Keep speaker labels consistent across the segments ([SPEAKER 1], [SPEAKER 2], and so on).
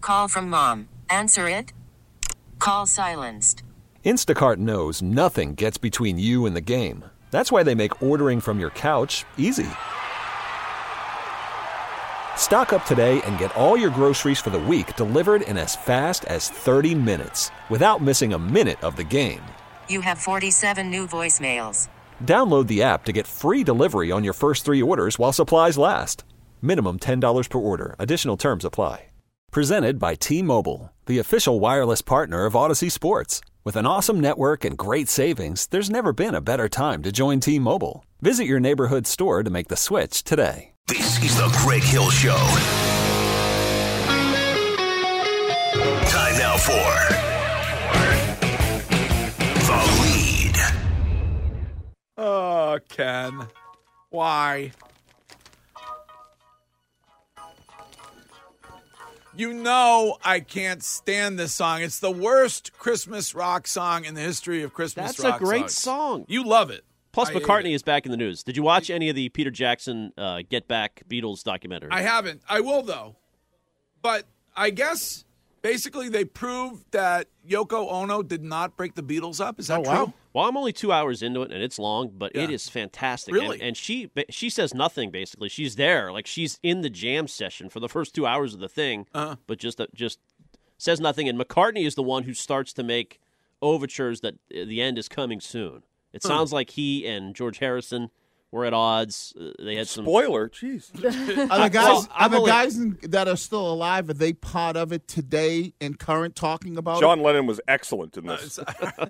[SPEAKER 1] Call from mom. Answer it. Call silenced.
[SPEAKER 2] Instacart knows nothing gets between you and the game. That's why they make ordering from your couch easy. Stock up today and get all your groceries for the week delivered in as fast as 30 minutes without missing a minute of the game.
[SPEAKER 1] You have 47 new voicemails.
[SPEAKER 2] Download the app to get free delivery on your first 3 orders while supplies last. Minimum $10 per order. Additional terms apply. Presented by T-Mobile, the official wireless partner of Odyssey Sports. With an awesome network and great savings, there's never been a better time to join T-Mobile. Visit your neighborhood store to make the switch today.
[SPEAKER 3] This is the Greg Hill Show. Time now for The Lead.
[SPEAKER 4] Oh, Ken. Why? You know I can't stand this song. It's the worst Christmas rock song in the history of Christmas rock songs.
[SPEAKER 5] That's a great song.
[SPEAKER 4] You love it.
[SPEAKER 5] Plus, McCartney is back in the news. Did you watch any of the Peter Jackson Get Back Beatles documentary?
[SPEAKER 4] I haven't. I will, though. But I guess basically they proved that Yoko Ono did not break the Beatles up. Is that true?
[SPEAKER 5] Wow. Well, I'm only 2 hours into it, and it's long, but it is fantastic.
[SPEAKER 4] Really?
[SPEAKER 5] And she says nothing, basically. She's there. Like, she's in the jam session for the first 2 hours of the thing, but just says nothing. And McCartney is the one who starts to make overtures that the end is coming soon. It sounds like he and George Harrison were at odds. They had some
[SPEAKER 6] spoiler. Jeez,
[SPEAKER 7] are the guys that are still alive? Are they part of it today in current talking about
[SPEAKER 6] John Lennon was excellent in this.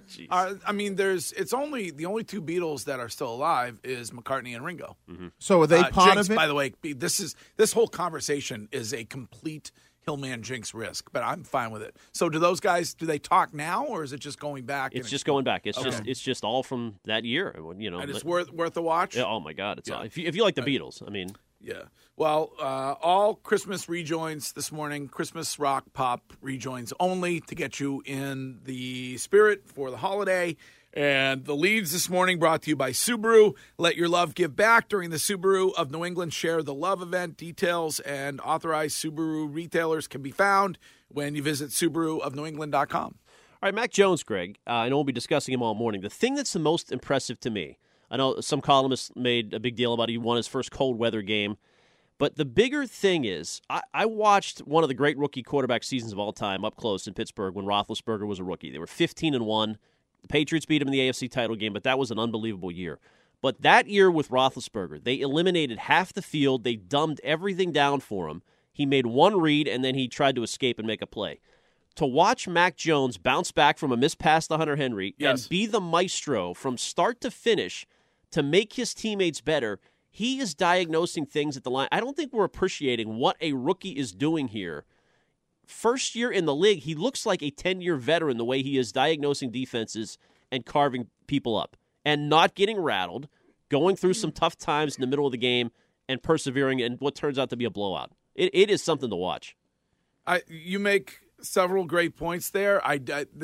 [SPEAKER 4] I mean, the only two Beatles that are still alive is McCartney and Ringo.
[SPEAKER 7] Mm-hmm. So are they part
[SPEAKER 4] Jinx,
[SPEAKER 7] of it?
[SPEAKER 4] By the way, this whole conversation is a complete Hillman Jinx risk, but I'm fine with it. So do those guys, do they talk now, or is it just going back?
[SPEAKER 5] It's just going back. It's just all from that year. You know,
[SPEAKER 4] and it's worth a watch.
[SPEAKER 5] Yeah, oh my God, it's all, if you like the Beatles, I mean.
[SPEAKER 4] Yeah. Well, all Christmas rejoins this morning, Christmas rock pop rejoins only to get you in the spirit for the holiday. And the leads this morning brought to you by Subaru. Let your love give back during the Subaru of New England Share the Love event. Details and authorized Subaru retailers can be found when you visit SubaruofNewEngland.com.
[SPEAKER 5] All right, Mac Jones, Greg. I know we'll be discussing him all morning. The thing that's the most impressive to me, I know some columnists made a big deal about he won his first cold weather game, but the bigger thing is I watched one of the great rookie quarterback seasons of all time up close in Pittsburgh when Roethlisberger was a rookie. They were 15-1. The Patriots beat him in the AFC title game, but that was an unbelievable year. But that year with Roethlisberger, they eliminated half the field. They dumbed everything down for him. He made one read, and then he tried to escape and make a play. To watch Mac Jones bounce back from a missed pass to Hunter Henry and be the maestro from start to finish to make his teammates better, he is diagnosing things at the line. I don't think we're appreciating what a rookie is doing here. First year in the league, he looks like a 10-year veteran the way he is diagnosing defenses and carving people up and not getting rattled, going through some tough times in the middle of the game and persevering in what turns out to be a blowout. It is something to watch.
[SPEAKER 4] You make several great points there. I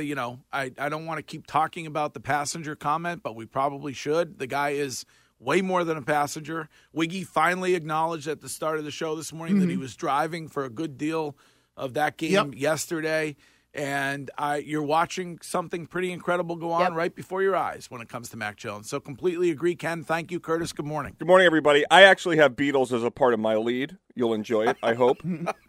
[SPEAKER 4] don't want to keep talking about the passenger comment, but we probably should. The guy is way more than a passenger. Wiggy finally acknowledged at the start of the show this morning that he was driving for a good deal of that game yesterday, and you're watching something pretty incredible go on right before your eyes when it comes to Mac Jones. So completely agree, Ken. Thank you, Curtis. Good morning.
[SPEAKER 6] Good morning, everybody. I actually have Beatles as a part of my lead. You'll enjoy it, I hope.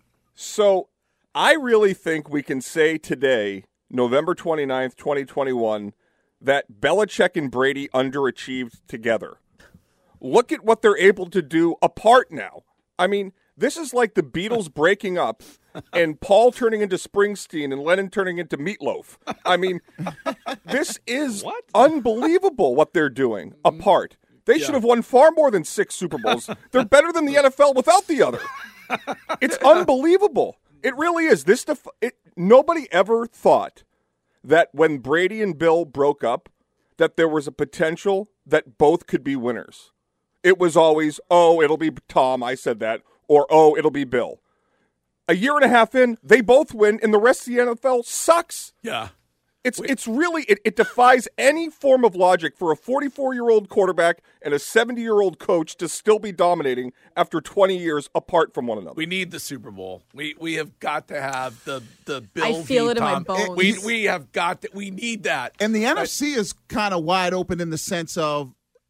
[SPEAKER 6] So I really think we can say today, November 29th, 2021, that Belichick and Brady underachieved together. Look at what they're able to do apart now. I mean, this is like the Beatles breaking up and Paul turning into Springsteen and Lennon turning into Meatloaf. I mean, this is unbelievable what they're doing apart. They should have won far more than 6 Super Bowls. They're better than the NFL without the other. It's unbelievable. It really is. Nobody ever thought that when Brady and Bill broke up that there was a potential that both could be winners. It was always, it'll be Tom, I said that, or, it'll be Bill. A year and a half in, they both win, and the rest of the NFL sucks.
[SPEAKER 4] Yeah.
[SPEAKER 6] It's really it defies any form of logic for a 44-year-old quarterback and a 70-year-old coach to still be dominating after 20 years apart from one another.
[SPEAKER 4] We need the Super Bowl. We have got to have the Bill.
[SPEAKER 8] I feel it in my
[SPEAKER 4] Tom.
[SPEAKER 8] bones.
[SPEAKER 4] We have got to. We need that.
[SPEAKER 7] And the NFC is kind of wide open in the sense of,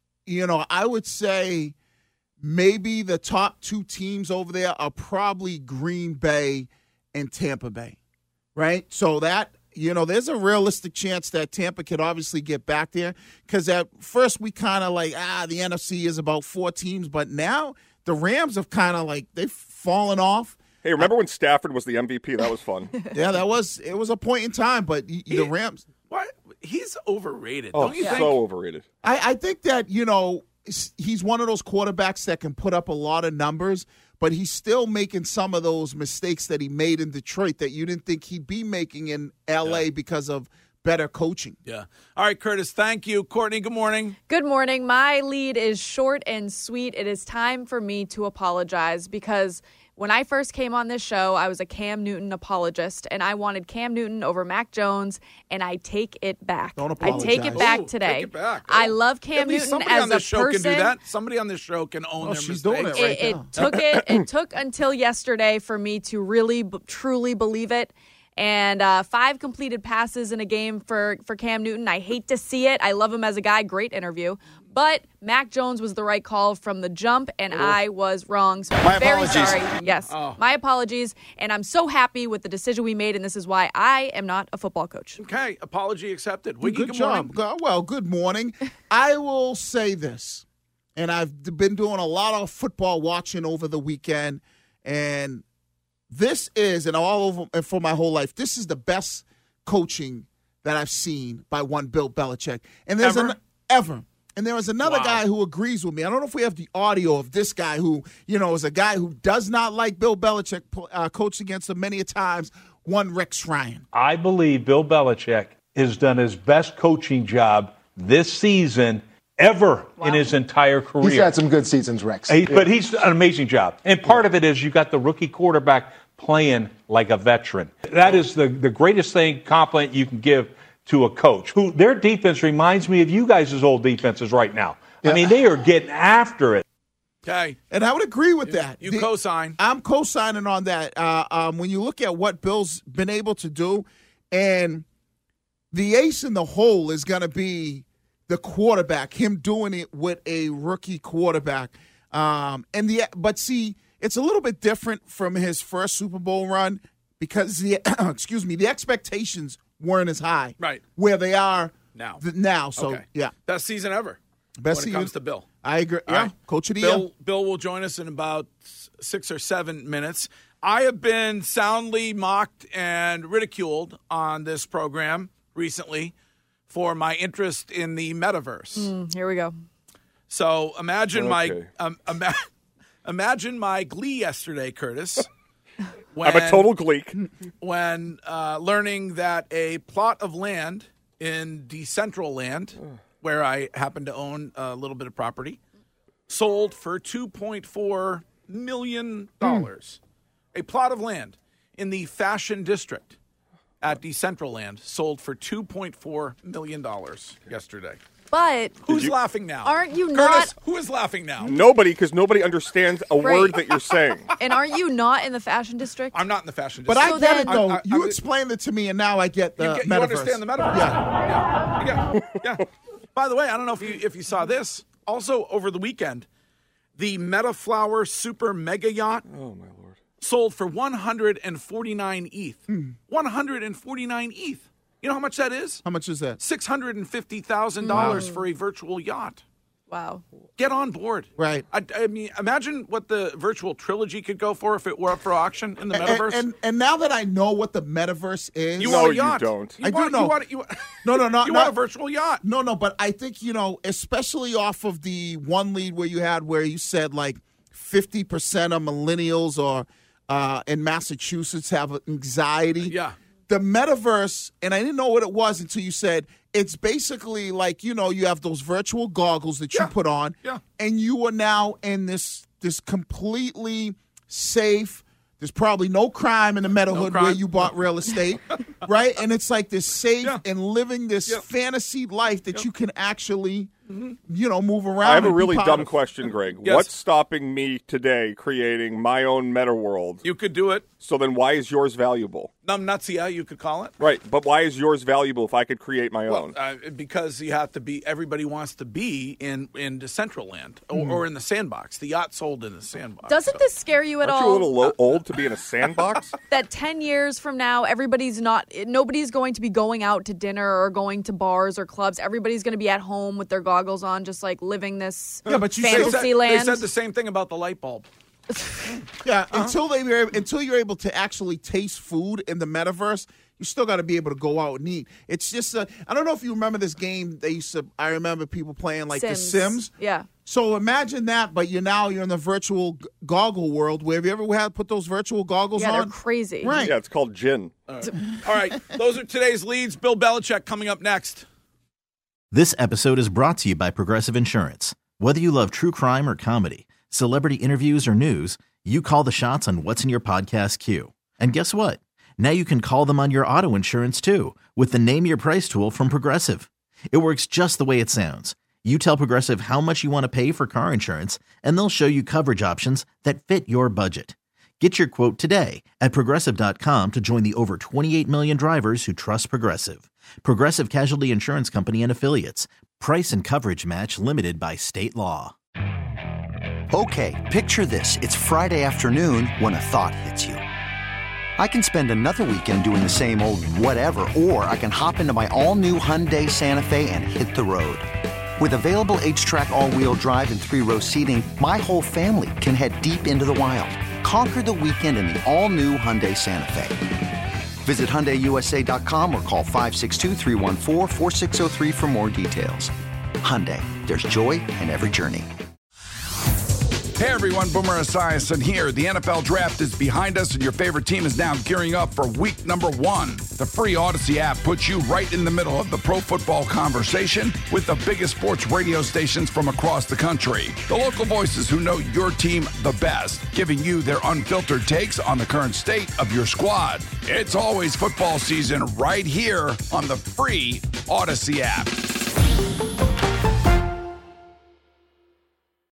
[SPEAKER 7] I would say maybe the top two teams over there are probably Green Bay and Tampa Bay, right? So that. There's a realistic chance that Tampa could obviously get back there because at first we kind of the NFC is about 4 teams, but now the Rams have kind of they've fallen off.
[SPEAKER 6] Hey, remember when Stafford was the MVP? That was fun.
[SPEAKER 7] Yeah, it was a point in time, but the Rams.
[SPEAKER 4] What? He's overrated.
[SPEAKER 6] Oh,
[SPEAKER 4] don't you think?
[SPEAKER 6] So overrated.
[SPEAKER 7] I think that, he's one of those quarterbacks that can put up a lot of numbers, but he's still making some of those mistakes that he made in Detroit that you didn't think he'd be making in L.A. because of better coaching.
[SPEAKER 4] Yeah. All right, Curtis, thank you. Courtney, good morning.
[SPEAKER 8] Good morning. My lead is short and sweet. It is time for me to apologize because when I first came on this show, I was a Cam Newton apologist, and I wanted Cam Newton over Mac Jones, and I take it back.
[SPEAKER 7] Don't apologize.
[SPEAKER 8] I take it back today.
[SPEAKER 4] Take it back.
[SPEAKER 8] I love Cam Newton
[SPEAKER 4] somebody
[SPEAKER 8] as
[SPEAKER 4] on this
[SPEAKER 8] a
[SPEAKER 4] show
[SPEAKER 8] person.
[SPEAKER 4] can do that. Somebody on this show can own their
[SPEAKER 7] she's
[SPEAKER 4] mistakes.
[SPEAKER 7] doing it right now.
[SPEAKER 8] It took until yesterday for me to really truly believe it. And 5 completed passes in a game for Cam Newton. I hate to see it. I love him as a guy. Great interview. But Mac Jones was the right call from the jump, and I was wrong. So I'm very sorry. Yes, my apologies. And I'm so happy with the decision we made, and this is why I am not a football coach.
[SPEAKER 4] Okay, apology accepted. Wiggy,
[SPEAKER 7] Good job. Well, good morning. I will say this, and I've been doing a lot of football watching over the weekend, and this is, and all over and for my whole life, this is the best coaching that I've seen by one Bill Belichick. And there's ever. And there was another guy who agrees with me. I don't know if we have the audio of this guy who, is a guy who does not like Bill Belichick, coached against him many a times, one Rex Ryan.
[SPEAKER 9] I believe Bill Belichick has done his best coaching job this season ever in his entire career.
[SPEAKER 10] He's had some good seasons, Rex.
[SPEAKER 9] But he's done an amazing job. And part of it is you got the rookie quarterback playing like a veteran. That is the greatest compliment you can give to a coach. Who their defense reminds me of you guys' old defenses right now. Yeah. I mean, they are getting after it.
[SPEAKER 4] Okay.
[SPEAKER 7] And I would agree with that.
[SPEAKER 4] You co-sign.
[SPEAKER 7] I'm co-signing on that. When you look at what Bill's been able to do, and the ace in the hole is going to be the quarterback, him doing it with a rookie quarterback. But see, it's a little bit different from his first Super Bowl run because the expectations weren't as high, right? Where they are now. So
[SPEAKER 4] okay.
[SPEAKER 7] Yeah,
[SPEAKER 4] best season ever.
[SPEAKER 7] Best
[SPEAKER 4] when it comes to Bill.
[SPEAKER 7] I agree.
[SPEAKER 4] All right.
[SPEAKER 7] Coach of the year.
[SPEAKER 4] Bill will join us in about 6 or 7 minutes. I have been soundly mocked and ridiculed on this program recently for my interest in the metaverse.
[SPEAKER 8] Here we go.
[SPEAKER 4] So imagine imagine my glee yesterday, Curtis.
[SPEAKER 6] I'm a total gleek.
[SPEAKER 4] When learning that a plot of land in Decentraland, where I happen to own a little bit of property, sold for $2.4 million. A plot of land in the Fashion District at Decentraland sold for $2.4 million yesterday.
[SPEAKER 8] But
[SPEAKER 4] who's laughing now?
[SPEAKER 8] Aren't you
[SPEAKER 4] Curtis,
[SPEAKER 8] not?
[SPEAKER 4] Who is laughing now?
[SPEAKER 6] Nobody, because nobody understands a word that you're saying.
[SPEAKER 8] And aren't you not in the Fashion District?
[SPEAKER 4] I'm not in the Fashion
[SPEAKER 7] But
[SPEAKER 4] District.
[SPEAKER 7] I get it, though. You explained it to me, and now I get the metaverse.
[SPEAKER 4] You understand the metaverse? Yeah. By the way, I don't know if you saw this. Also, over the weekend, the Metaflower Super Mega Yacht sold for 149 ETH. 149 ETH. You know how much that is?
[SPEAKER 7] How much is that?
[SPEAKER 4] $650,000 for a virtual yacht.
[SPEAKER 8] Wow.
[SPEAKER 4] Get on board.
[SPEAKER 7] Right.
[SPEAKER 4] I mean, imagine what the virtual trilogy could go for if it were up for auction in the metaverse.
[SPEAKER 7] And now that I know what the metaverse is.
[SPEAKER 4] You want a yacht.
[SPEAKER 6] You don't.
[SPEAKER 7] I do know.
[SPEAKER 4] You
[SPEAKER 7] want
[SPEAKER 4] a virtual yacht.
[SPEAKER 7] No, but I think, especially off of the one lead where you had where you said like 50% of millennials or in Massachusetts have anxiety.
[SPEAKER 4] Yeah.
[SPEAKER 7] The metaverse, and I didn't know what it was until you said, it's basically like, you have those virtual goggles that you put on, and you are now in this completely safe, There's probably no crime in the Meadowhood where you bought real estate, right? And it's like this safe and living this fantasy life that you can actually, move around.
[SPEAKER 6] I have a really dumb question, Greg.
[SPEAKER 4] Yes.
[SPEAKER 6] What's stopping me today creating my own meta world?
[SPEAKER 4] You could do it.
[SPEAKER 6] So then why is yours valuable?
[SPEAKER 4] Numbnutsia, you could call it.
[SPEAKER 6] Right, but why is yours valuable if I could create my own?
[SPEAKER 4] Because you have to be, everybody wants to be in Decentraland or in the sandbox. The yacht sold in the sandbox.
[SPEAKER 8] Doesn't this scare you at
[SPEAKER 6] Aren't
[SPEAKER 8] all?
[SPEAKER 6] you a little old to be in a sandbox?
[SPEAKER 8] That 10 years from now, nobody's going to be going out to dinner or going to bars or clubs. Everybody's going to be at home with their goggles on, just like living this fantasy land.
[SPEAKER 4] They said the same thing about the light bulb.
[SPEAKER 7] Until you're able to actually taste food in the metaverse, you still got to be able to go out and eat. It's just I don't know if you remember this game. I remember people playing like The Sims.
[SPEAKER 8] Yeah.
[SPEAKER 7] So imagine that, but you're in the virtual goggle world. Where have you ever put those virtual goggles on?
[SPEAKER 8] Yeah, they're crazy.
[SPEAKER 7] Right.
[SPEAKER 6] Yeah, it's called gin.
[SPEAKER 4] All right. Those are today's leads. Bill Belichick coming up next.
[SPEAKER 10] This episode is brought to you by Progressive Insurance. Whether you love true crime or comedy, celebrity interviews or news, you call the shots on what's in your podcast queue. And guess what? Now you can call them on your auto insurance too with the Name Your Price tool from Progressive. It works just the way it sounds. You tell Progressive how much you want to pay for car insurance, and they'll show you coverage options that fit your budget. Get your quote today at Progressive.com to join the over 28 million drivers who trust Progressive. Progressive Casualty Insurance Company and Affiliates. Price and coverage match limited by state law.
[SPEAKER 11] Okay, picture this. It's Friday afternoon when a thought hits you. I can spend another weekend doing the same old whatever, or I can hop into my all-new Hyundai Santa Fe and hit the road. With available H-Track all-wheel drive and 3-row seating, my whole family can head deep into the wild. Conquer the weekend in the all-new Hyundai Santa Fe. Visit HyundaiUSA.com or call 562-314-4603 for more details. Hyundai, there's joy in every journey.
[SPEAKER 12] Hey everyone, Boomer Esiason here. The NFL Draft is behind us and your favorite team is now gearing up for week number 1. The free Odyssey app puts you right in the middle of the pro football conversation with the biggest sports radio stations from across the country. The local voices who know your team the best, giving you their unfiltered takes on the current state of your squad. It's always football season right here on the free Odyssey app.